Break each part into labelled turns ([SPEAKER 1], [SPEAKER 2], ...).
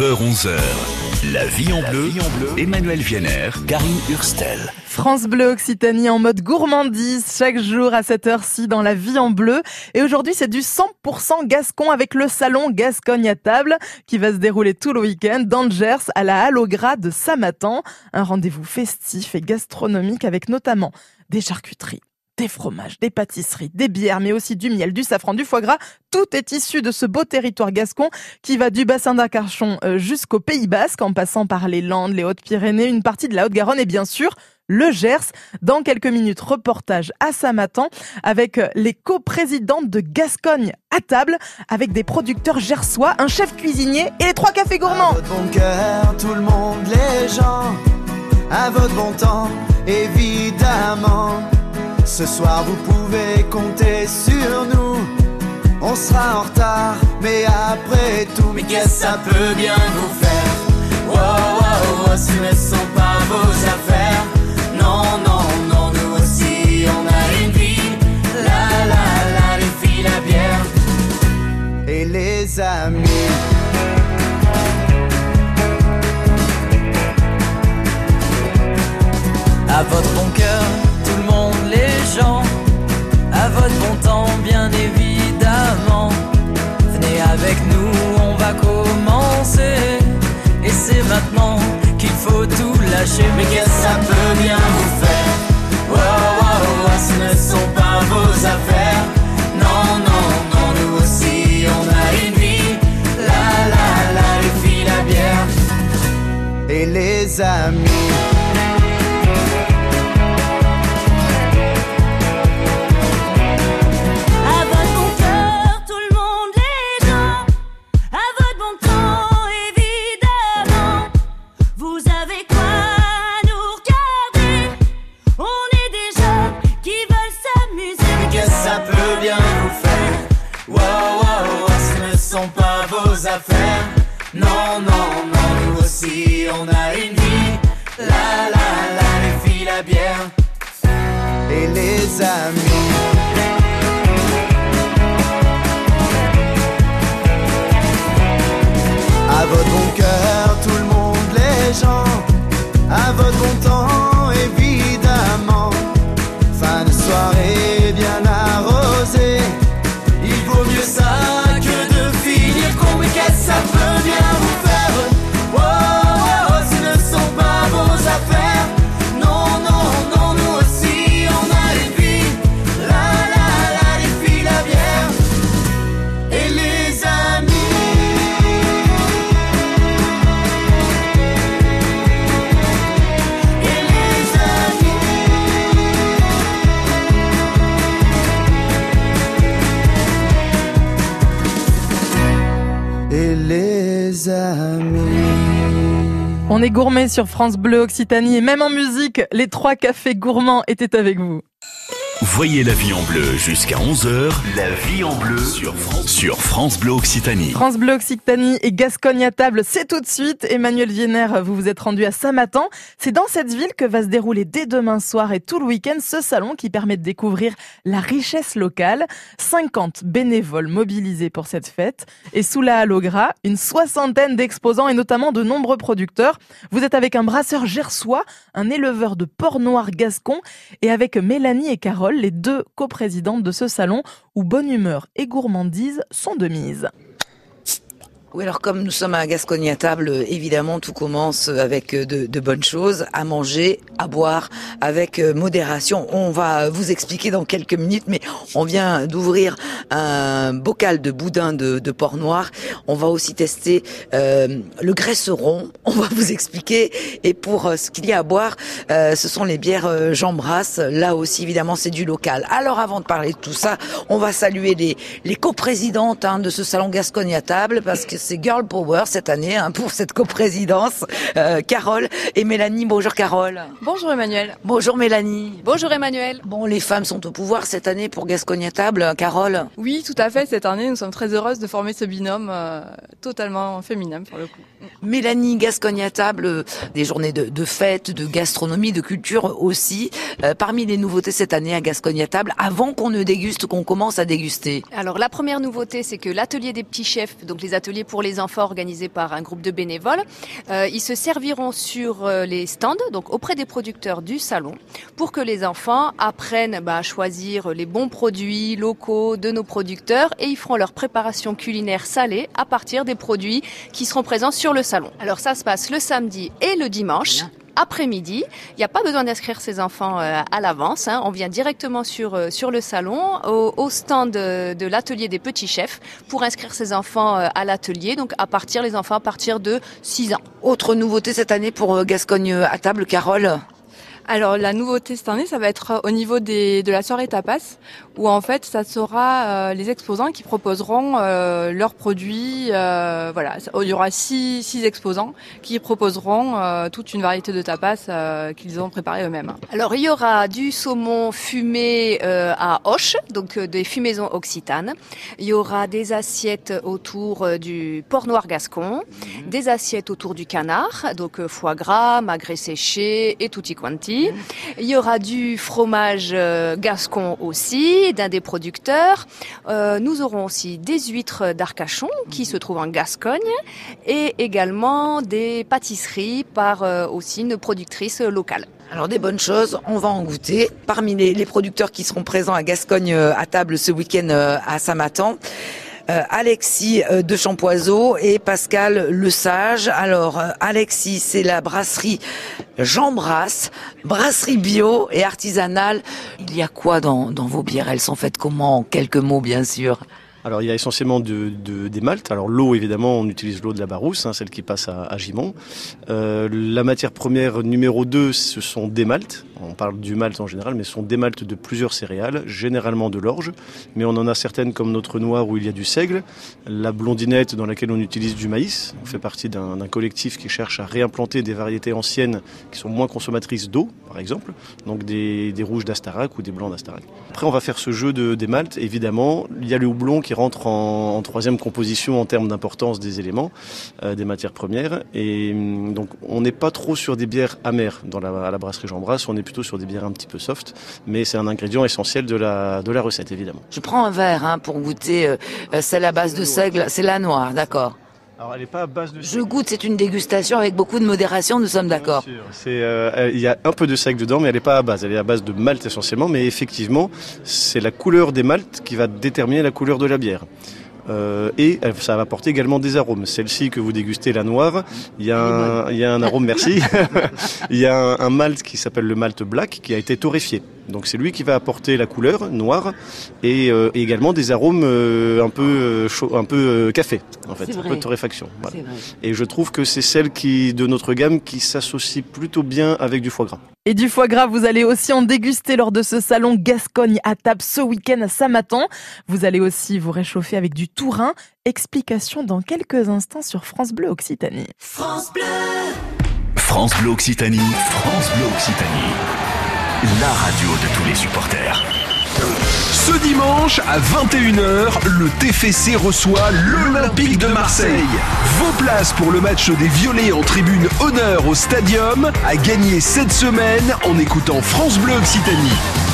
[SPEAKER 1] 9h-11h, La vie en bleu, Emmanuel Vienner, Karine Hurstel.
[SPEAKER 2] France Bleu Occitanie en mode gourmandise, chaque jour à cette heure-ci dans La vie en bleu. Et aujourd'hui, c'est du 100% gascon avec le salon Gascogne à table qui va se dérouler tout le week-end d'Angers à la Halle au Gras de Samatan. Un rendez-vous festif et gastronomique avec notamment des charcuteries, des fromages, des pâtisseries, des bières, mais aussi du miel, du safran, du foie gras. Tout est issu de ce beau territoire gascon qui va du bassin d'Arcachon jusqu'au Pays Basque, en passant par les Landes, les Hautes-Pyrénées, une partie de la Haute-Garonne et bien sûr le Gers. Dans quelques minutes, reportage à Samatan avec les coprésidentes de Gascogne à table, avec des producteurs gersois, un chef cuisinier et les 3 cafés gourmands.
[SPEAKER 3] À votre bon cœur, tout le monde, les gens, à votre bon temps, évidemment. Ce soir vous pouvez compter sur nous. On sera en retard, mais après tout, mais qu'est-ce que ça peut bien vous faire? Wow, wow, wow, ce ne sont pas vos affaires. Non, non, non, nous aussi on a une vie. La, la, la, les filles, la bière et les amis.
[SPEAKER 4] À votre bon cœur, tout le monde, les gens, à votre bon temps, bien évidemment. Venez avec nous, on va commencer. Et c'est maintenant qu'il faut tout lâcher.
[SPEAKER 3] Mais qu'est-ce que ça peut bien vous faire? Wow, wow, wow, ce ne sont pas vos affaires. Non, non, non, nous aussi on a une vie. La, la, la, les filles, la bière et les amis. Non, non, non, nous aussi on a une vie. La, la, la, les filles, la bière et les amis. À votre bon cœur, tout le monde, les gens, à votre bon temps, évidemment. Fin de soirée bien arrosée, il vaut mieux ça que de finir con. Mais qu'est-ce que ça peut bien vous faire? Oh, oh, oh, ce ne sont pas vos affaires. Non, non, non, nous aussi on a une vie. La, la, la, les filles, la bière et les amis. Et les amis. Et les amis.
[SPEAKER 2] On est gourmet sur France Bleu Occitanie et même en musique, les 3 cafés gourmands étaient avec vous.
[SPEAKER 1] Voyez La vie en bleu jusqu'à 11h, La vie en bleu sur France Bleu Occitanie.
[SPEAKER 2] France Bleu Occitanie et Gascogne à table, c'est tout de suite. Emmanuel Vienner, vous vous êtes rendu à Samatan. C'est dans cette ville que va se dérouler dès demain soir et tout le week-end ce salon qui permet de découvrir la richesse locale. 50 bénévoles mobilisés pour cette fête. Et sous la Halle au Gras, une 60aine d'exposants et notamment de nombreux producteurs. Vous êtes avec un brasseur gersois, un éleveur de porc noir gascon et avec Mélanie et Carole, les 2 coprésidentes de ce salon où bonne humeur et gourmandise sont de mise.
[SPEAKER 5] Oui, alors comme nous sommes à Gascogne à table, évidemment tout commence avec de bonnes choses, à manger, à boire, avec modération. On va vous expliquer dans quelques minutes, mais on vient d'ouvrir un bocal de boudin de porc noir. On va aussi tester le graisseron, on va vous expliquer. Et pour ce qu'il y a à boire, ce sont les bières Jean Brasse. Là aussi, évidemment, c'est du local. Alors avant de parler de tout ça, on va saluer les coprésidentes de ce salon Gascogne à table, parce que c'est Girl Power cette année pour cette coprésidence. Carole et Mélanie. Bonjour Carole.
[SPEAKER 6] Bonjour Emmanuel.
[SPEAKER 5] Bonjour Mélanie.
[SPEAKER 6] Bonjour Emmanuel.
[SPEAKER 5] Bon, les femmes sont au pouvoir cette année pour Gascogne à table. Carole?
[SPEAKER 6] Oui, tout à fait. Cette année, nous sommes très heureuses de former ce binôme totalement féminin pour le coup.
[SPEAKER 5] Mélanie, Gascogne à table, des journées de fête, de gastronomie, de culture aussi. Parmi les nouveautés cette année à Gascogne à table, avant qu'on ne déguste, qu'on commence à déguster.
[SPEAKER 6] Alors la première nouveauté, c'est que l'atelier des petits chefs, donc les ateliers
[SPEAKER 7] pour les enfants organisé par un groupe de bénévoles. Ils se serviront sur les stands, donc auprès des producteurs du salon, pour que les enfants apprennent à choisir les bons produits locaux de nos producteurs et ils feront leur préparation culinaire salée à partir des produits qui seront présents sur le salon. Alors ça se passe le samedi et le dimanche. Après-midi, il n'y a pas besoin d'inscrire ses enfants à l'avance. On vient directement sur le salon, au stand de l'atelier des petits chefs, pour inscrire ses enfants à l'atelier. Donc les enfants à partir de 6 ans.
[SPEAKER 5] Autre nouveauté cette année pour Gascogne à table, Carole?
[SPEAKER 6] Alors la nouveauté cette année, ça va être au niveau de la soirée tapas, où en fait ça sera les exposants qui proposeront leurs produits. Il y aura six exposants qui proposeront toute une variété de tapas qu'ils ont préparé eux-mêmes.
[SPEAKER 7] Alors il y aura du saumon fumé à Auch, donc des fumaisons occitanes. Il y aura des assiettes autour du porc noir gascon, des assiettes autour du canard, donc foie gras, magret séché et tutti quanti. Il y aura du fromage gascon aussi, d'un des producteurs. Nous aurons aussi des huîtres d'Arcachon qui se trouvent en Gascogne et également des pâtisseries par aussi une productrice locale.
[SPEAKER 5] Alors des bonnes choses, on va en goûter. Parmi les producteurs qui seront présents à Gascogne à table ce week-end à Samatan, Alexis de Champoiseau et Pascal Lesage. Alors Alexis, c'est la brasserie Jean Brasse, brasserie bio et artisanale. Il y a quoi dans vos bières? Elles sont faites comment? En quelques mots, bien sûr.
[SPEAKER 8] Alors il y a essentiellement des maltes. Alors l'eau, évidemment, on utilise l'eau de la Barousse, celle qui passe à Gimont. La matière première numéro 2, ce sont des maltes. On parle du malt en général, mais ce sont des maltes de plusieurs céréales, généralement de l'orge. Mais on en a certaines comme notre noir où il y a du seigle, la blondinette dans laquelle on utilise du maïs. On fait partie d'un collectif qui cherche à réimplanter des variétés anciennes qui sont moins consommatrices d'eau, par exemple. Donc des rouges d'Astarac ou des blancs d'Astarac. Après, on va faire ce jeu des maltes. Évidemment, il y a le houblon qui rentre en troisième composition en termes d'importance des éléments, des matières premières. Et donc, on n'est pas trop sur des bières amères à la brasserie Jean Brasse. On est plutôt sur des bières un petit peu soft, mais c'est un ingrédient essentiel de la recette, évidemment.
[SPEAKER 5] Je prends un verre pour goûter celle à base de seigle. C'est la noire, d'accord.
[SPEAKER 8] Alors, elle n'est pas à base de seigle.
[SPEAKER 5] Je goûte, c'est une dégustation avec beaucoup de modération, nous sommes d'accord.
[SPEAKER 8] Il y a un peu de seigle dedans, mais elle n'est pas à base. Elle est à base de malt essentiellement, mais effectivement, c'est la couleur des maltes qui va déterminer la couleur de la bière. Et ça va apporter également des arômes. Celle-ci que vous dégustez, la noire, il y a un arôme, merci. Il y a un malt qui s'appelle le malt black qui a été torréfié. Donc c'est lui qui va apporter la couleur noire et également des arômes un peu café, en fait, un peu de torréfaction. Voilà. Et je trouve que c'est celle de notre gamme qui s'associe plutôt bien avec du foie gras.
[SPEAKER 2] Et du foie gras, vous allez aussi en déguster lors de ce salon Gascogne à table ce week-end à Samatan. Vous allez aussi vous réchauffer avec du Tourin. Explication dans quelques instants sur France Bleu Occitanie.
[SPEAKER 1] France Bleu. France Bleu Occitanie. France Bleu Occitanie. La radio de tous les supporters.
[SPEAKER 9] Ce dimanche à 21h, le TFC reçoit l'Olympique de Marseille. Vos places pour le match des Violets en tribune honneur au Stadium à gagner cette semaine en écoutant France Bleu Occitanie.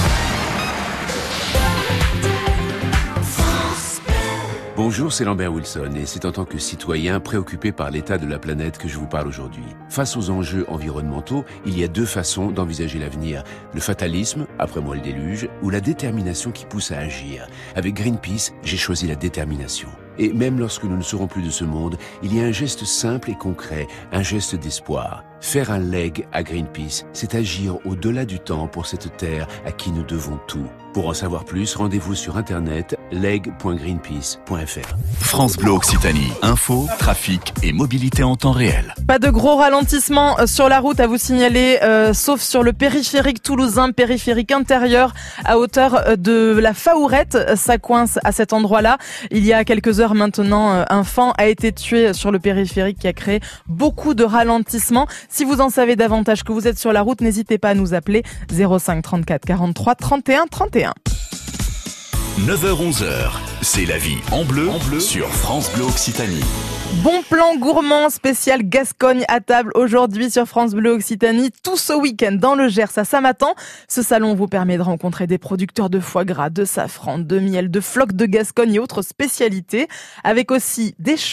[SPEAKER 10] Bonjour, c'est Lambert Wilson et c'est en tant que citoyen préoccupé par l'état de la planète que je vous parle aujourd'hui. Face aux enjeux environnementaux, il y a deux façons d'envisager l'avenir. Le fatalisme, après moi le déluge, ou la détermination qui pousse à agir. Avec Greenpeace, j'ai choisi la détermination. Et même lorsque nous ne serons plus de ce monde, il y a un geste simple et concret, un geste d'espoir. Faire un leg à Greenpeace, c'est agir au-delà du temps pour cette terre à qui nous devons tout. Pour en savoir plus, rendez-vous sur internet leg.greenpeace.fr.
[SPEAKER 1] France Bleu Occitanie. Info, trafic et mobilité en temps réel.
[SPEAKER 2] Pas de gros ralentissements sur la route à vous signaler, sauf sur le périphérique toulousain, périphérique intérieur à hauteur de la Faourette. Ça coince à cet endroit-là. Il y a quelques heures maintenant, un fan a été tué sur le périphérique qui a créé beaucoup de ralentissements. Si vous en savez davantage, que vous êtes sur la route, n'hésitez pas à nous appeler 05 34 43 31 31.
[SPEAKER 1] 9h-11h, c'est la vie en bleu sur France Bleu Occitanie.
[SPEAKER 2] Bon plan gourmand spécial Gascogne à table aujourd'hui sur France Bleu Occitanie, tout ce week-end dans le Gers à Samatan. Ce salon vous permet de rencontrer des producteurs de foie gras, de safran, de miel, de flocs de Gascogne et autres spécialités, avec aussi des chants,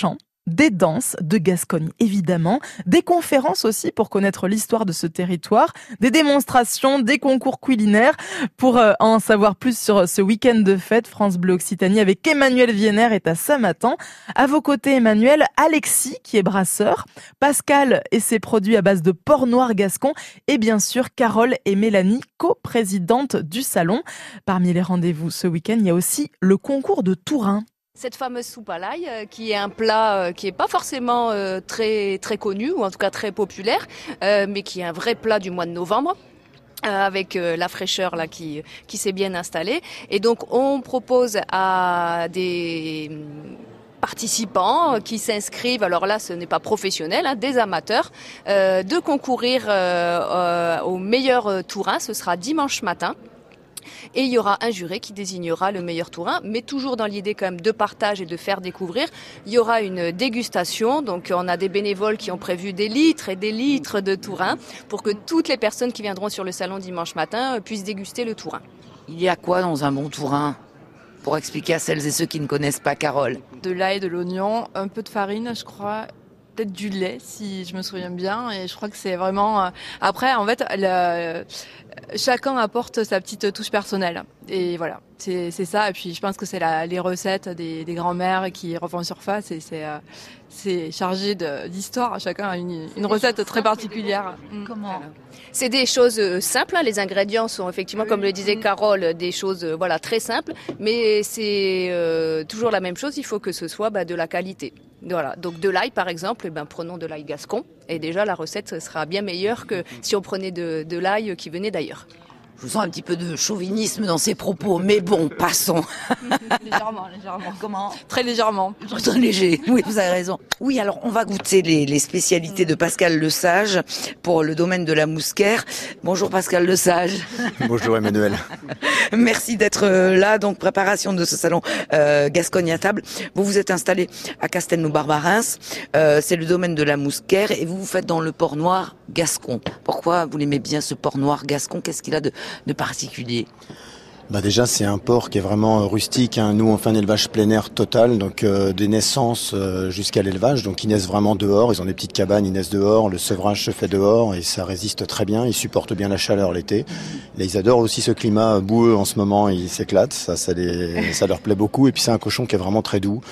[SPEAKER 2] des danses de Gascogne évidemment, des conférences aussi pour connaître l'histoire de ce territoire, des démonstrations, des concours culinaires. Pour en savoir plus sur ce week-end de fête, France Bleu Occitanie avec Emmanuel Vienner est à Samatan. À vos côtés, Emmanuel, Alexis qui est brasseur, Pascal et ses produits à base de porc noir gascon et bien sûr Carole et Mélanie, coprésidentes du salon. Parmi les rendez-vous ce week-end, il y a aussi le concours de Tourin.
[SPEAKER 7] Cette fameuse soupe à l'ail, qui est un plat qui est pas forcément très très connu, ou en tout cas très populaire, mais qui est un vrai plat du mois de novembre. Avec la fraîcheur là qui s'est bien installée. Et donc on propose à des participants qui s'inscrivent, alors là ce n'est pas professionnel, des amateurs, de concourir au meilleur Tourin. Ce sera dimanche matin. Et il y aura un jury qui désignera le meilleur Tourin, mais toujours dans l'idée quand même de partage et de faire découvrir. Il y aura une dégustation, donc on a des bénévoles qui ont prévu des litres et des litres de Tourin pour que toutes les personnes qui viendront sur le salon dimanche matin puissent déguster le Tourin.
[SPEAKER 5] Il y a quoi dans un bon Tourin ? Pour expliquer à celles et ceux qui ne connaissent pas, Carole.
[SPEAKER 6] De l'ail, de l'oignon, un peu de farine, je crois. Peut-être du lait, si je me souviens bien. Et je crois que c'est vraiment... Après, en fait, chacun apporte sa petite touche personnelle. Et voilà, c'est ça. Et puis, je pense que c'est les recettes des grands-mères qui refont surface. Et c'est chargé d'histoire. Chacun a une recette très particulière.
[SPEAKER 5] Comment ?
[SPEAKER 7] C'est des choses simples. Les ingrédients sont effectivement, comme le disait Carole, des choses très simples. Mais c'est toujours la même chose. Il faut que ce soit de la qualité. Voilà. Donc de l'ail par exemple, prenons de l'ail gascon et déjà la recette sera bien meilleure que si on prenait de l'ail qui venait d'ailleurs.
[SPEAKER 5] Je vous sens un petit peu de chauvinisme dans ces propos, mais bon, passons.
[SPEAKER 6] Légèrement.
[SPEAKER 5] Comment ?
[SPEAKER 6] Très légèrement.
[SPEAKER 5] Très léger, oui, vous avez raison. Oui, alors on va goûter les spécialités de Pascal Lesage pour le domaine de la Mousquaire. Bonjour Pascal Lesage.
[SPEAKER 11] Bonjour Emmanuel.
[SPEAKER 5] Merci d'être là, donc préparation de ce salon Gascogne à table. Vous vous êtes installé à Castelnau-Barbarins, c'est le domaine de la Mousquaire et vous faites dans le porc noir gascon. Pourquoi vous l'aimez bien ce porc noir gascon ? Qu'est-ce qu'il a de particulier ?
[SPEAKER 11] Déjà c'est un porc qui est vraiment rustique, Nous on fait un élevage plein air total, donc des naissances jusqu'à l'élevage, donc ils naissent vraiment dehors, ils ont des petites cabanes, ils naissent dehors, le sevrage se fait dehors et ça résiste très bien, ils supportent bien la chaleur l'été. Là, ils adorent aussi ce climat boueux en ce moment, ils s'éclatent, ça leur plaît beaucoup et puis c'est un cochon qui est vraiment très doux,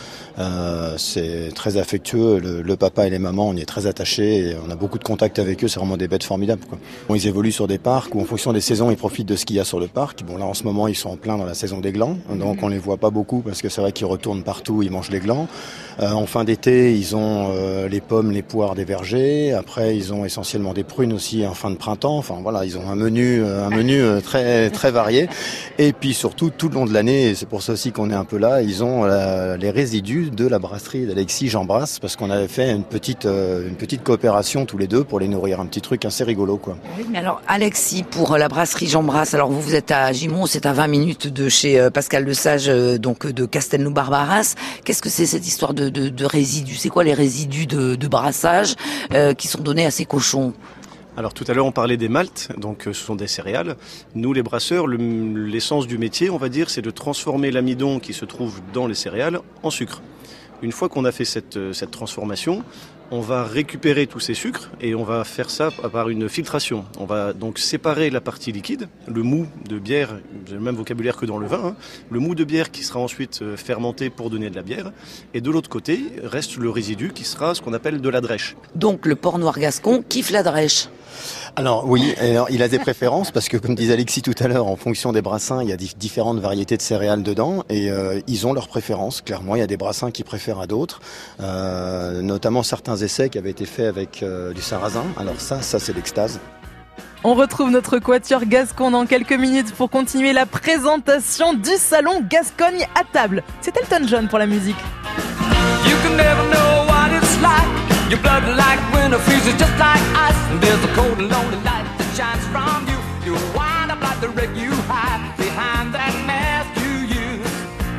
[SPEAKER 11] c'est très affectueux, le papa et les mamans on y est très attachés et on a beaucoup de contacts avec eux, c'est vraiment des bêtes formidables quoi. Bon, ils évoluent sur des parcs où en fonction des saisons ils profitent de ce qu'il y a sur le parc. Bon là en ce moment ils sont en plein dans la saison des glands, donc on les voit pas beaucoup parce que c'est vrai qu'ils retournent partout, ils mangent les glands. En fin d'été, ils ont les pommes, les poires des vergers. Après, ils ont essentiellement des prunes aussi en fin de printemps. Enfin voilà, ils ont un menu très très varié. Et puis surtout tout le long de l'année, et c'est pour ça aussi qu'on est un peu là, ils ont les résidus de la brasserie d'Alexis Jean Brasse parce qu'on avait fait une petite coopération tous les deux pour les nourrir, un petit truc assez rigolo quoi.
[SPEAKER 5] Oui, mais alors Alexis pour la brasserie Jean Brasse. Alors vous êtes à Gimont, c'est à 20 minutes de chez Pascal Lesage, donc de Castelnau-Barbarins. Qu'est-ce que c'est cette histoire de résidus ? C'est quoi les résidus de brassage qui sont donnés à ces cochons ?
[SPEAKER 8] Alors tout à l'heure on parlait des maltes, donc ce sont des céréales. Nous les brasseurs, l'essence du métier, on va dire, c'est de transformer l'amidon qui se trouve dans les céréales en sucre. Une fois qu'on a fait cette transformation, on va récupérer tous ces sucres et on va faire ça par une filtration. On va donc séparer la partie liquide, le mou de bière, j'ai le même vocabulaire que dans le vin, le mou de bière qui sera ensuite fermenté pour donner de la bière. Et de l'autre côté, reste le résidu qui sera ce qu'on appelle de la drèche.
[SPEAKER 5] Donc le porc noir gascon kiffe la drèche.
[SPEAKER 11] Alors oui, il a des préférences parce que comme disait Alexis tout à l'heure, en fonction des brassins, il y a différentes variétés de céréales dedans et ils ont leurs préférences. Clairement, il y a des brassins qui préfèrent à d'autres, notamment certains essais qui avaient été faits avec du sarrasin. Alors ça c'est l'extase.
[SPEAKER 2] On retrouve notre quatuor gascon dans quelques minutes pour continuer la présentation du salon Gascogne à table. C'est Elton John pour la musique.
[SPEAKER 4] You can never know what it's like. Your blood like winter freezes just like ice. And there's a cold and lonely light that shines from you. You wind up like the wreck you hide behind that mask you use.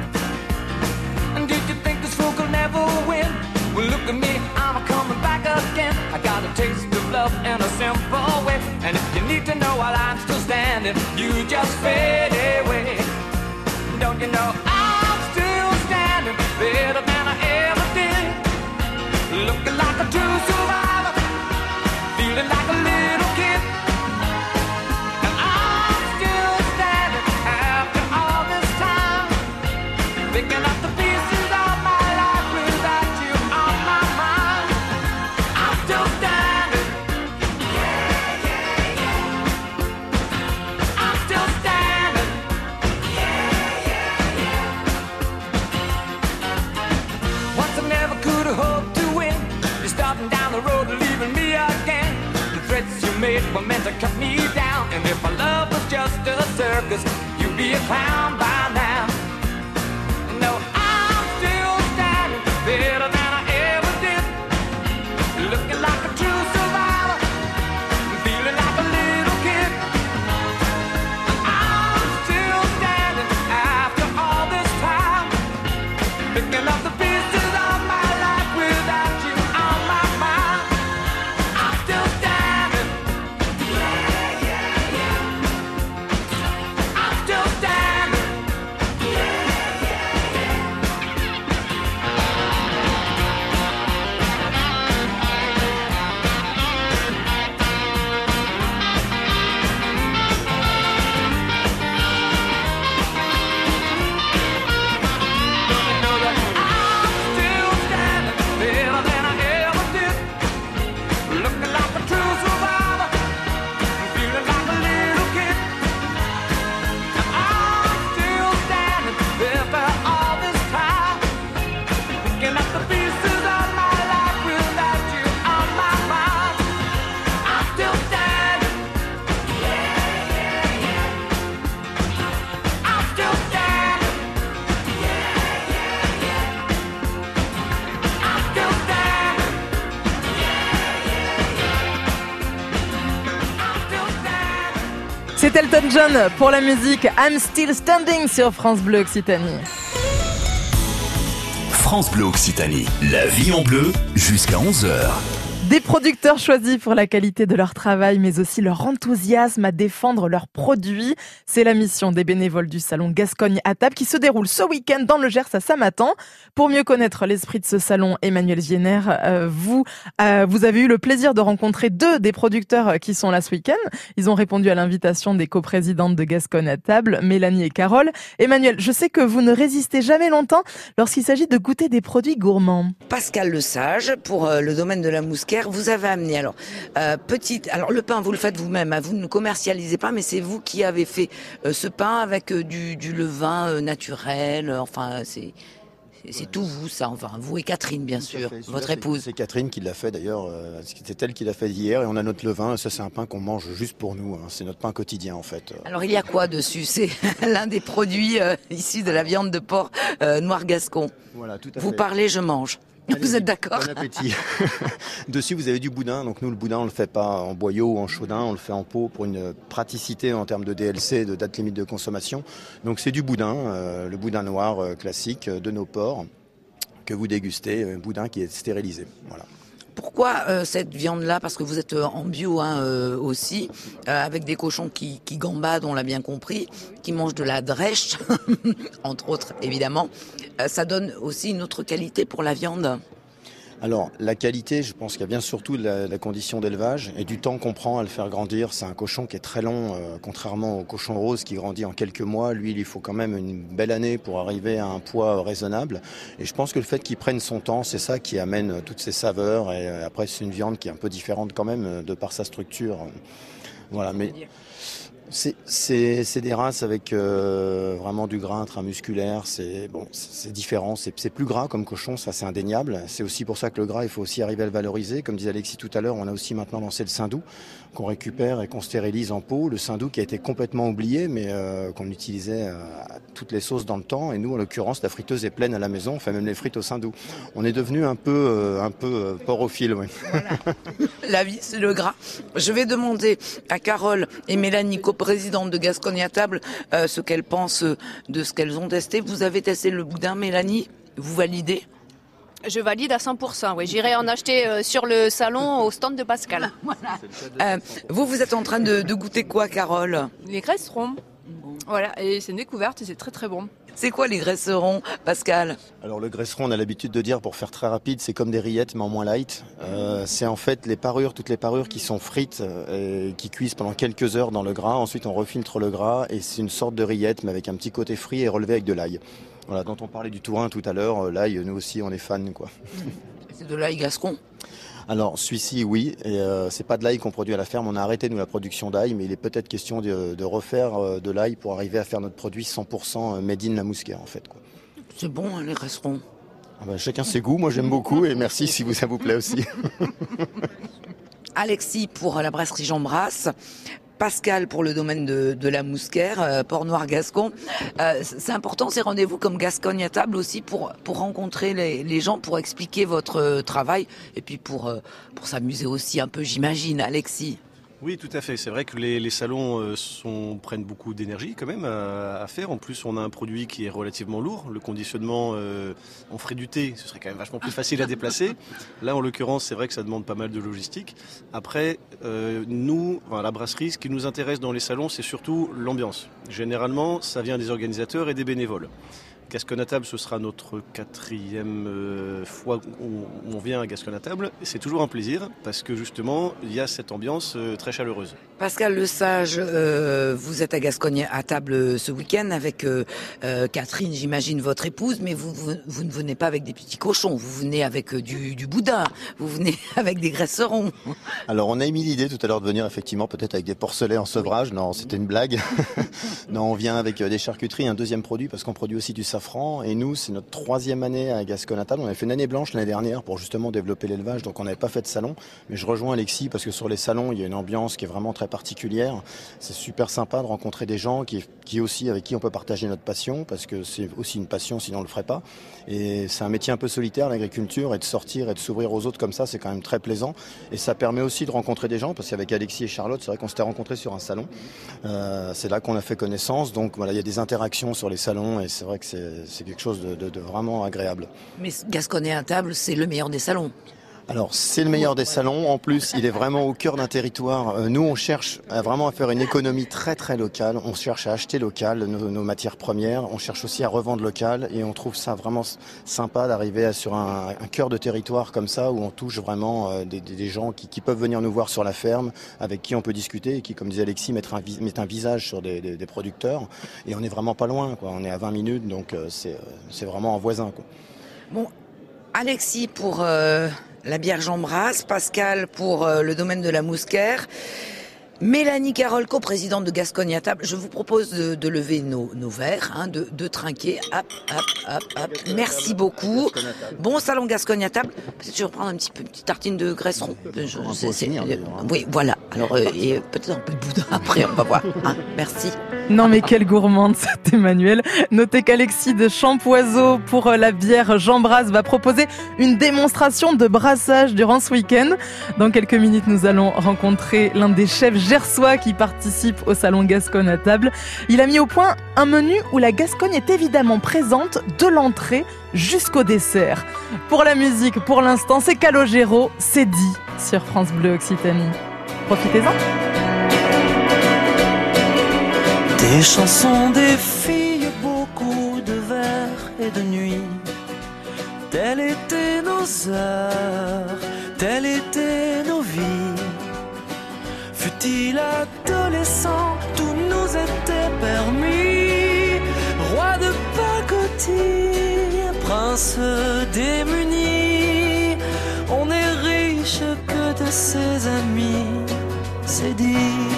[SPEAKER 4] And did you think this fool could never win? Well, look at me, I'm coming back again. I got a taste of love in a simple way. And if you need to know while I'm still standing, you just fade away. Don't you know I'm still standing better than I ever did?
[SPEAKER 12] road leaving me again. The threats you made were meant to cut me down. And if our love was just a circus, you'd be a clown by now. No, I'm still standing better than I ever did. Looking like a true survivor, feeling like a little kid. I'm still standing after all this time, picking up the pieces of my life without you on my mind. I'm still standing. Yeah, yeah, yeah. I'm still standing. Yeah, yeah, yeah. Know that I'm still standing better than I ever did. Looking like a true survivor, feeling like a little kid. I'm still standing after all this time, picking up the pieces of my life without you on my mind. I'm still standing. Yeah, yeah, yeah. I'm still standing. Yeah, yeah, yeah. I'm still standing.
[SPEAKER 2] C'est Elton John pour la musique I'm Still Standing sur France Bleu Occitanie.
[SPEAKER 1] France Bleu Occitanie, la vie en bleu jusqu'à 11h.
[SPEAKER 2] Des producteurs choisis pour la qualité de leur travail, mais aussi leur enthousiasme à défendre leurs produits. C'est la mission des bénévoles du salon Gascogne à table qui se déroule ce week-end dans le Gers à Samatan. Pour mieux connaître l'esprit de ce salon, Emmanuel Vienner, vous avez eu le plaisir de rencontrer deux des producteurs qui sont là ce week-end. Ils ont répondu à l'invitation des coprésidentes de Gascogne à table, Mélanie et Carole. Emmanuel, je sais que vous ne résistez jamais longtemps lorsqu'il s'agit de goûter des produits gourmands.
[SPEAKER 5] Pascal Lesage, pour le domaine de la mousquaire, vous avez amené alors le pain vous le faites vous-même, hein, vous ne le commercialisez pas, mais c'est vous qui avez fait ce pain avec du levain naturel, enfin c'est tout vous ça, enfin vous et Catherine bien sûr, votre épouse.
[SPEAKER 11] C'est Catherine qui l'a fait d'ailleurs, c'est elle qui l'a fait hier et on a notre levain, ça c'est un pain qu'on mange juste pour nous, hein, c'est notre pain quotidien en fait.
[SPEAKER 5] Alors il y a quoi dessus? C'est l'un des produits issus de la viande de porc noir gascon.
[SPEAKER 11] Voilà, tout à fait.
[SPEAKER 5] Vous parlez, je mange. Vous êtes d'accord?
[SPEAKER 11] Bon appétit. Dessus, vous avez du boudin. Donc nous, le boudin, on le fait pas en boyau ou en chaudin, on le fait en pot pour une praticité en termes de DLC, de date limite de consommation. Donc c'est du boudin, le boudin noir classique de nos porcs que vous dégustez, un boudin qui est stérilisé. Voilà.
[SPEAKER 5] Pourquoi cette viande-là? Parce que vous êtes en bio aussi, avec des cochons qui gambadent, on l'a bien compris, qui mangent de la drèche, entre autres évidemment. Ça donne aussi une autre qualité pour la viande.
[SPEAKER 11] Alors, la qualité, je pense qu'il y a bien surtout la condition d'élevage et du temps qu'on prend à le faire grandir. C'est un cochon qui est très long, contrairement au cochon rose qui grandit en quelques mois. Lui, il lui faut quand même une belle année pour arriver à un poids raisonnable. Et je pense que le fait qu'il prenne son temps, c'est ça qui amène toutes ces saveurs. Et après, c'est une viande qui est un peu différente quand même de par sa structure. Voilà, mais... C'est des races avec vraiment du gras intramusculaire, c'est différent, c'est plus gras comme cochon, ça c'est indéniable. C'est aussi pour ça que le gras, il faut aussi arriver à le valoriser. Comme disait Alexis tout à l'heure, on a aussi maintenant lancé le Saindoux qu'on récupère et qu'on stérilise en pot. Le Saindoux qui a été complètement oublié, mais qu'on utilisait à toutes les sauces dans le temps. Et nous, en l'occurrence, la friteuse est pleine à la maison, on fait même les frites au Saindoux. On est devenu un peu porophile. Oui.
[SPEAKER 5] Voilà. La vie, c'est le gras. Je vais demander à Carole et Mélanie, coprésidentes de Gascogne à table, ce qu'elles pensent de ce qu'elles ont testé. Vous avez testé le boudin, Mélanie? Vous validez?
[SPEAKER 7] Je valide à 100%, oui. J'irai en acheter sur le salon au stand de Pascal.
[SPEAKER 5] Voilà. Vous êtes en train de goûter quoi, Carole?
[SPEAKER 6] Les graisserons. Voilà, et c'est une découverte et c'est très très bon.
[SPEAKER 5] C'est quoi les graisserons, Pascal?
[SPEAKER 11] Alors le graisseron, on a l'habitude de dire, pour faire très rapide, c'est comme des rillettes mais en moins light. C'est en fait toutes les parures qui sont frites et qui cuisent pendant quelques heures dans le gras. Ensuite on refiltre le gras et c'est une sorte de rillette mais avec un petit côté frit et relevé avec de l'ail. Voilà, dont on parlait du Tourin tout à l'heure, l'ail, nous aussi on est fans, quoi.
[SPEAKER 5] C'est de l'ail gascon?
[SPEAKER 11] Alors celui-ci oui, et c'est pas de l'ail qu'on produit à la ferme, on a arrêté nous la production d'ail, mais il est peut-être question de refaire de l'ail pour arriver à faire notre produit 100% made in la mousquaire en fait, quoi.
[SPEAKER 5] C'est bon hein, les graisserons?
[SPEAKER 11] Chacun ses goûts, moi j'aime beaucoup et merci si ça vous plaît aussi.
[SPEAKER 5] Alexis pour la brasserie Jean Brasse. Pascal pour le domaine de la Mousquaire, Port-Noir-Gascon. C'est important ces rendez-vous comme Gascogne à table aussi pour rencontrer les gens, pour expliquer votre travail et puis pour s'amuser aussi un peu, j'imagine, Alexis.
[SPEAKER 8] Oui, tout à fait. C'est vrai que les salons prennent beaucoup d'énergie quand même à faire. En plus, on a un produit qui est relativement lourd. Le conditionnement, on ferait du thé, ce serait quand même vachement plus facile à déplacer. Là, en l'occurrence, c'est vrai que ça demande pas mal de logistique. Après, nous, la brasserie, ce qui nous intéresse dans les salons, c'est surtout l'ambiance. Généralement, ça vient des organisateurs et des bénévoles. Gascogne à table, ce sera notre 4e fois où on vient à Gascogne à table. C'est toujours un plaisir parce que justement, il y a cette ambiance très chaleureuse.
[SPEAKER 5] Pascal Lesage, vous êtes à Gascogne à table ce week-end avec Catherine, j'imagine, votre épouse, mais vous ne venez pas avec des petits cochons, vous venez avec du boudin, vous venez avec des graisserons.
[SPEAKER 11] Alors on a émis l'idée tout à l'heure de venir effectivement peut-être avec des porcelets en sevrage. Non, c'était une blague. Non, on vient avec des charcuteries, un deuxième produit parce qu'on produit aussi du safran. Et nous, c'est notre 3e année à Gascogne à table. On avait fait une année blanche l'année dernière pour justement développer l'élevage, donc on n'avait pas fait de salon. Mais je rejoins Alexis parce que sur les salons, il y a une ambiance qui est vraiment très particulière. C'est super sympa de rencontrer des gens qui aussi avec qui on peut partager notre passion, parce que c'est aussi une passion, sinon on le ferait pas. Et c'est un métier un peu solitaire, l'agriculture, et de sortir et de s'ouvrir aux autres comme ça, c'est quand même très plaisant. Et ça permet aussi de rencontrer des gens, parce qu'avec Alexis et Charlotte, c'est vrai qu'on s'était rencontrés sur un salon. C'est là qu'on a fait connaissance. Donc voilà, il y a des interactions sur les salons et c'est vrai que c'est quelque chose de vraiment agréable.
[SPEAKER 5] Mais Gascogne à table, c'est le meilleur des salons.
[SPEAKER 11] Alors, c'est le meilleur des salons. En plus, il est vraiment au cœur d'un territoire. Nous, on cherche vraiment à faire une économie très, très locale. On cherche à acheter local nos matières premières. On cherche aussi à revendre local. Et on trouve ça vraiment sympa d'arriver sur un cœur de territoire comme ça, où on touche vraiment des gens qui peuvent venir nous voir sur la ferme, avec qui on peut discuter et qui, comme disait Alexis, mettent un visage sur des producteurs. Et on n'est vraiment pas loin, quoi. On est à 20 minutes, donc c'est vraiment un voisin, quoi.
[SPEAKER 5] Bon, Alexis pour la bière Jean Brasse, Pascal pour le domaine de la Mousquaire, Mélanie Carole, coprésidente de Gascogne à table. Je vous propose de lever nos verres, de trinquer. Hop, hop, hop, hop. Merci beaucoup. Bon salon Gascogne à table. Peut-être je vais reprendre une petite tartine de graisseron. Oui, voilà. Alors, et peut-être un peu de boudin après, on va voir. Merci.
[SPEAKER 2] Non mais quelle gourmande cette Emmanuel. Notez qu'Alexis de Champoiseau pour la bière Jean Brasse va proposer une démonstration de brassage durant ce week-end. Dans quelques minutes, nous allons rencontrer l'un des chefs gersois qui participe au salon Gascogne à table. Il a mis au point un menu où la Gascogne est évidemment présente de l'entrée jusqu'au dessert. Pour la musique, pour l'instant, c'est Calogero, c'est dit sur France Bleu Occitanie. Profitez-en.
[SPEAKER 4] Des chansons, des filles, beaucoup de vers et de nuits. Telles étaient nos heures, telles étaient nos vies. Fut-il adolescent, tout nous était permis. Roi de pacotille, prince démuni. On est riche que de ses amis, c'est dit.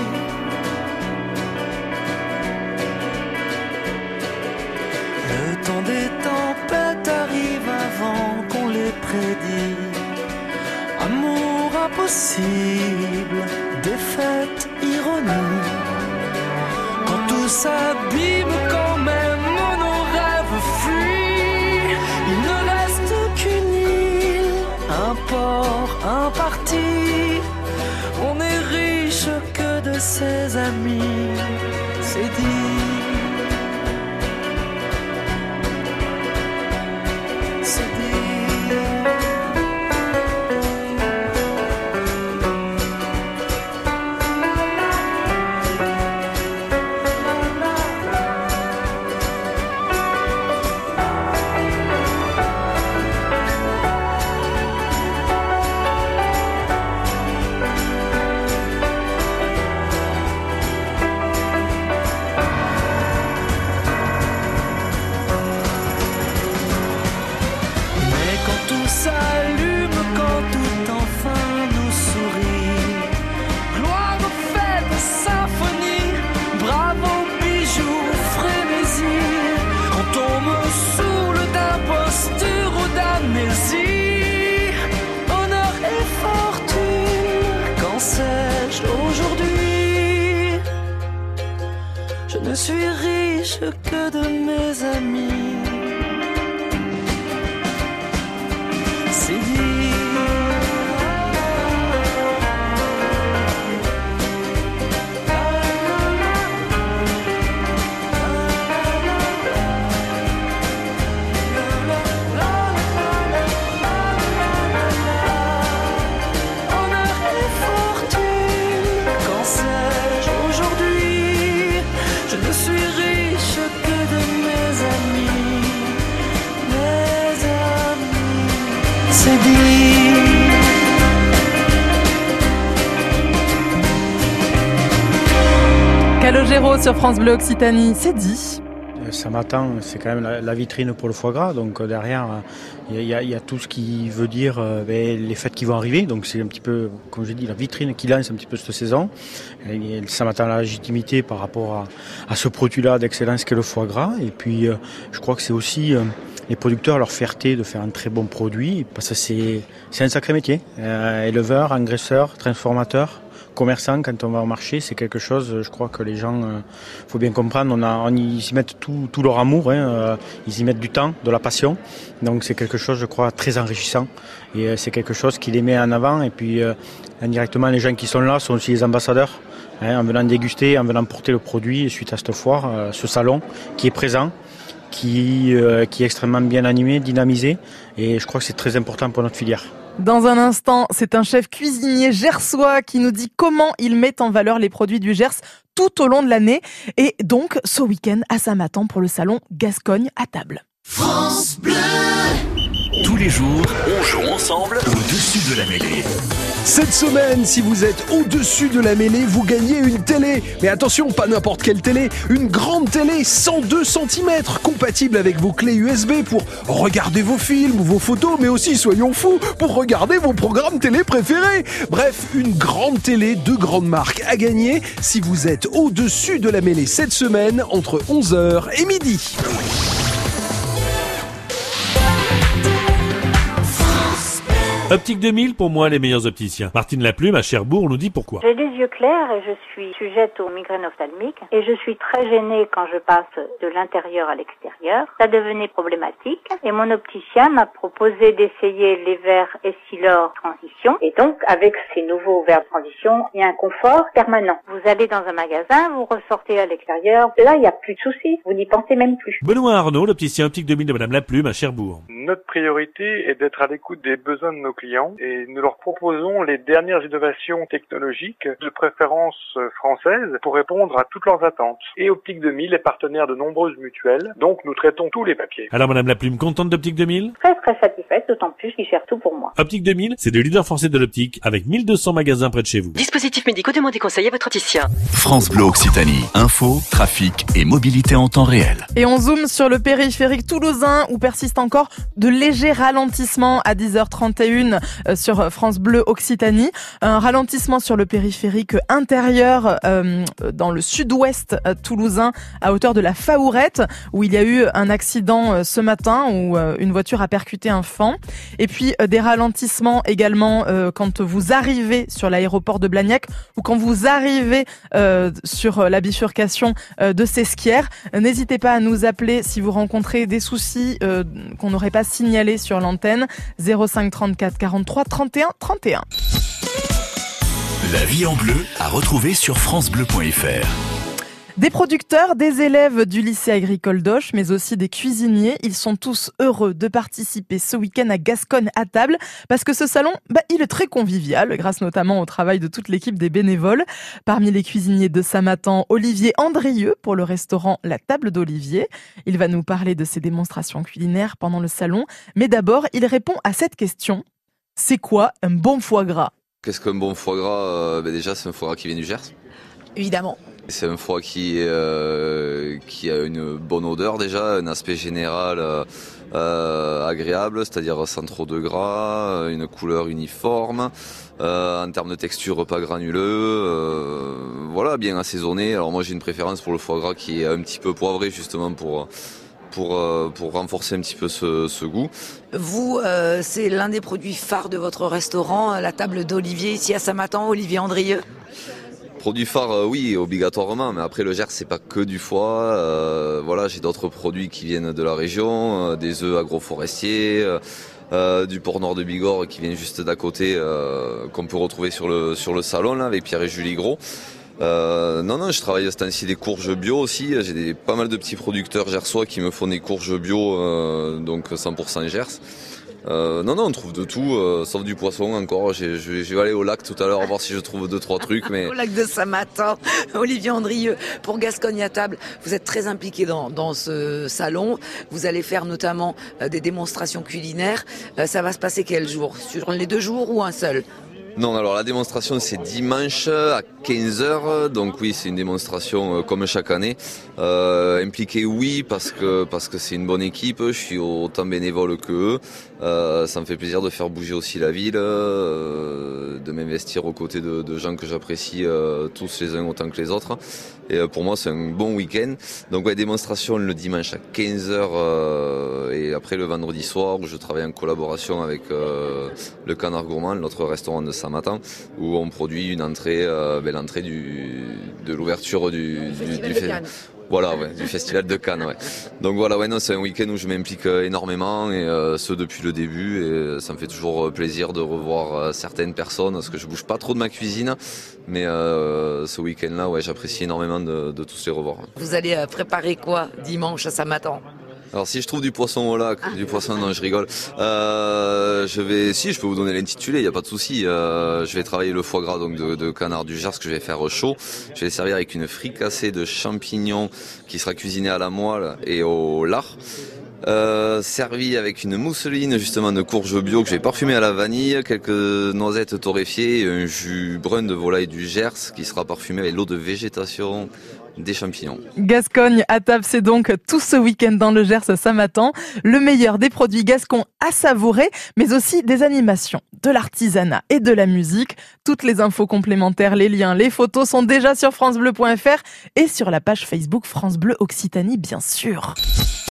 [SPEAKER 4] Le temps des tempêtes arrive avant qu'on les prédit. Amour impossible, défaite, ironie. Quand tout s'abîme, quand même nos rêves fuient. Il ne reste qu'une île, un port, un parti. On est riche que de ses amis, c'est dit. que de mes amis. C'est dit. C'est dit.
[SPEAKER 2] Calogero sur France Bleu Occitanie, c'est dit.
[SPEAKER 13] Ça m'attend, c'est quand même la vitrine pour le foie gras, donc derrière il y a tout ce qui veut dire les fêtes qui vont arriver, donc c'est un petit peu, comme j'ai dit, la vitrine qui lance un petit peu cette saison. Et ça m'attend la légitimité par rapport à ce produit-là d'excellence qu'est le foie gras, et puis je crois que c'est aussi les producteurs, leur fierté de faire un très bon produit, parce que c'est un sacré métier, éleveur, engraisseur, transformateur, commerçant, quand on va au marché, c'est quelque chose, je crois que les gens, faut bien comprendre, ils y mettent tout leur amour, ils y mettent du temps, de la passion, donc c'est quelque chose, je crois, très enrichissant, et c'est quelque chose qui les met en avant, et puis indirectement, les gens qui sont là sont aussi les ambassadeurs, en venant déguster, en venant porter le produit suite à cette foire, ce salon qui est présent, qui est extrêmement bien animé, dynamisé, et je crois que c'est très important pour notre filière.
[SPEAKER 2] Dans un instant, c'est un chef cuisinier gersois qui nous dit comment il met en valeur les produits du Gers tout au long de l'année. Et donc, ce week-end à Saint-Matan pour le salon Gascogne à table.
[SPEAKER 1] France Bleu. Tous les jours, on joue ensemble au-dessus de la mêlée.
[SPEAKER 9] Cette semaine, si vous êtes au-dessus de la mêlée, vous gagnez une télé. Mais attention, pas n'importe quelle télé, une grande télé 102 cm, compatible avec vos clés USB pour regarder vos films ou vos photos, mais aussi, soyons fous, pour regarder vos programmes télé préférés. Bref, une grande télé de grande marque à gagner si vous êtes au-dessus de la mêlée cette semaine entre 11h et midi.
[SPEAKER 14] Optique 2000, pour moi, les meilleurs opticiens. Martine Laplume, à Cherbourg, nous dit pourquoi.
[SPEAKER 15] J'ai des yeux clairs et je suis sujette aux migraines ophtalmiques et je suis très gênée quand je passe de l'intérieur à l'extérieur. Ça devenait problématique et mon opticien m'a proposé d'essayer les verres Essilor Transition et donc avec ces nouveaux verres Transition, il y a un confort permanent. Vous allez dans un magasin, vous ressortez à l'extérieur, là il n'y a plus de soucis, vous n'y pensez même plus.
[SPEAKER 14] Benoît Arnaud, l'opticien Optique 2000 de Madame Laplume, à Cherbourg.
[SPEAKER 16] Notre priorité est d'être à l'écoute des besoins de nos clients et nous leur proposons les dernières innovations technologiques, de préférence françaises, pour répondre à toutes leurs attentes. Et Optique 2000 est partenaire de nombreuses mutuelles, donc nous traitons tous les papiers.
[SPEAKER 14] Alors Madame Laplume, contente d'Optique 2000 ?
[SPEAKER 15] Très très satisfaite, d'autant plus qu'il gère tout pour moi.
[SPEAKER 14] Optique 2000, c'est le leader français de l'optique, avec 1200 magasins près de chez vous.
[SPEAKER 17] Dispositifs médicaux, demandez conseil à votre opticien.
[SPEAKER 1] France Bleu Occitanie, info, trafic et mobilité en temps réel.
[SPEAKER 2] Et on zoome sur le périphérique toulousain où persiste encore de légers ralentissements à 10h31 sur France Bleu Occitanie. Un ralentissement sur le périphérique intérieur dans le sud-ouest toulousain à hauteur de la Faourette où il y a eu un accident ce matin où une voiture a percuté un fan. Et puis des ralentissements également quand vous arrivez sur l'aéroport de Blagnac ou quand vous arrivez sur la bifurcation de Sesquières. N'hésitez pas à nous appeler si vous rencontrez des soucis qu'on n'aurait pas signalés sur l'antenne. 05 34 43 31 31.
[SPEAKER 1] La vie en bleu à retrouver sur francebleu.fr.
[SPEAKER 2] Des producteurs, des élèves du lycée agricole d'Auch, mais aussi des cuisiniers, ils sont tous heureux de participer ce week-end à Gascogne à table parce que ce salon, il est très convivial grâce notamment au travail de toute l'équipe des bénévoles. Parmi les cuisiniers de Saint-Matan, Olivier Andrieux pour le restaurant La Table d'Olivier. Il va nous parler de ses démonstrations culinaires pendant le salon, mais d'abord, il répond à cette question. C'est quoi un bon foie gras ?
[SPEAKER 18] Qu'est-ce qu'un bon foie gras ? Déjà, c'est un foie gras qui vient du Gers.
[SPEAKER 5] Évidemment.
[SPEAKER 18] C'est un foie qui a une bonne odeur déjà, un aspect général agréable, c'est-à-dire sans trop de gras, une couleur uniforme, en termes de texture pas granuleux, voilà, bien assaisonné. Alors moi j'ai une préférence pour le foie gras qui est un petit peu poivré justement pour renforcer un petit peu ce goût.
[SPEAKER 5] Vous, c'est l'un des produits phares de votre restaurant, la table d'Olivier ici à Saint-Matan, Olivier Andrieux.
[SPEAKER 18] Produit phare, oui, obligatoirement, mais après le Gers, c'est pas que du foie. Voilà, j'ai d'autres produits qui viennent de la région, des œufs agroforestiers, du port nord de Bigorre qui vient juste d'à côté, qu'on peut retrouver sur le salon là, avec Pierre et Julie Gros. Non, je travaille à ce temps-ci des courges bio aussi. J'ai pas mal de petits producteurs gersois qui me font des courges bio, donc 100% Gers. Non, on trouve de tout, sauf du poisson encore. Je vais aller au lac tout à l'heure voir si je trouve 2-3 trucs. Mais
[SPEAKER 5] Au lac de Saint-Martin, Olivier Andrieux, pour Gascogne à table, vous êtes très impliqué dans ce salon. Vous allez faire notamment des démonstrations culinaires. Ça va se passer quel jour? Sur les 2 jours ou un seul?
[SPEAKER 18] non, alors la démonstration c'est dimanche à 15h, donc oui c'est une démonstration comme chaque année. Impliqué oui parce que c'est une bonne équipe, je suis autant bénévole que eux. Ça me fait plaisir de faire bouger aussi la ville, de m'investir aux côtés de gens que j'apprécie tous les uns autant que les autres. Et pour moi c'est un bon week-end. Donc ouais, démonstration le dimanche à 15h et après le vendredi soir où je travaille en collaboration avec le Canard Gourmand, notre restaurant de Saint-Martin, où on produit une entrée, l'entrée de l'ouverture du voilà, ouais, du festival de Cannes. Ouais. Donc voilà, ouais, non, c'est un week-end où je m'implique énormément et ce depuis le début. Et ça me fait toujours plaisir de revoir certaines personnes parce que je bouge pas trop de ma cuisine, mais ce week-end-là, ouais, j'apprécie énormément de tous les revoir.
[SPEAKER 5] Vous allez préparer quoi dimanche à Saint-Martin?
[SPEAKER 18] Alors si je trouve du poisson au lac, du poisson, non je rigole, je peux vous donner l'intitulé, il n'y a pas de souci. Je vais travailler le foie gras donc de canard du Gers que je vais faire chaud. Je vais le servir avec une fricassée de champignons qui sera cuisinée à la moelle et au lard. Servi avec une mousseline justement de courge bio que je vais parfumer à la vanille, quelques noisettes torréfiées et un jus brun de volaille du Gers qui sera parfumé avec l'eau de végétation des champignons.
[SPEAKER 2] Gascogne à table, c'est donc tout ce week-end dans le Gers à Saint-Martin. Le meilleur des produits gascons à savourer, mais aussi des animations, de l'artisanat et de la musique. Toutes les infos complémentaires, les liens, les photos sont déjà sur francebleu.fr et sur la page Facebook France Bleu Occitanie, bien sûr.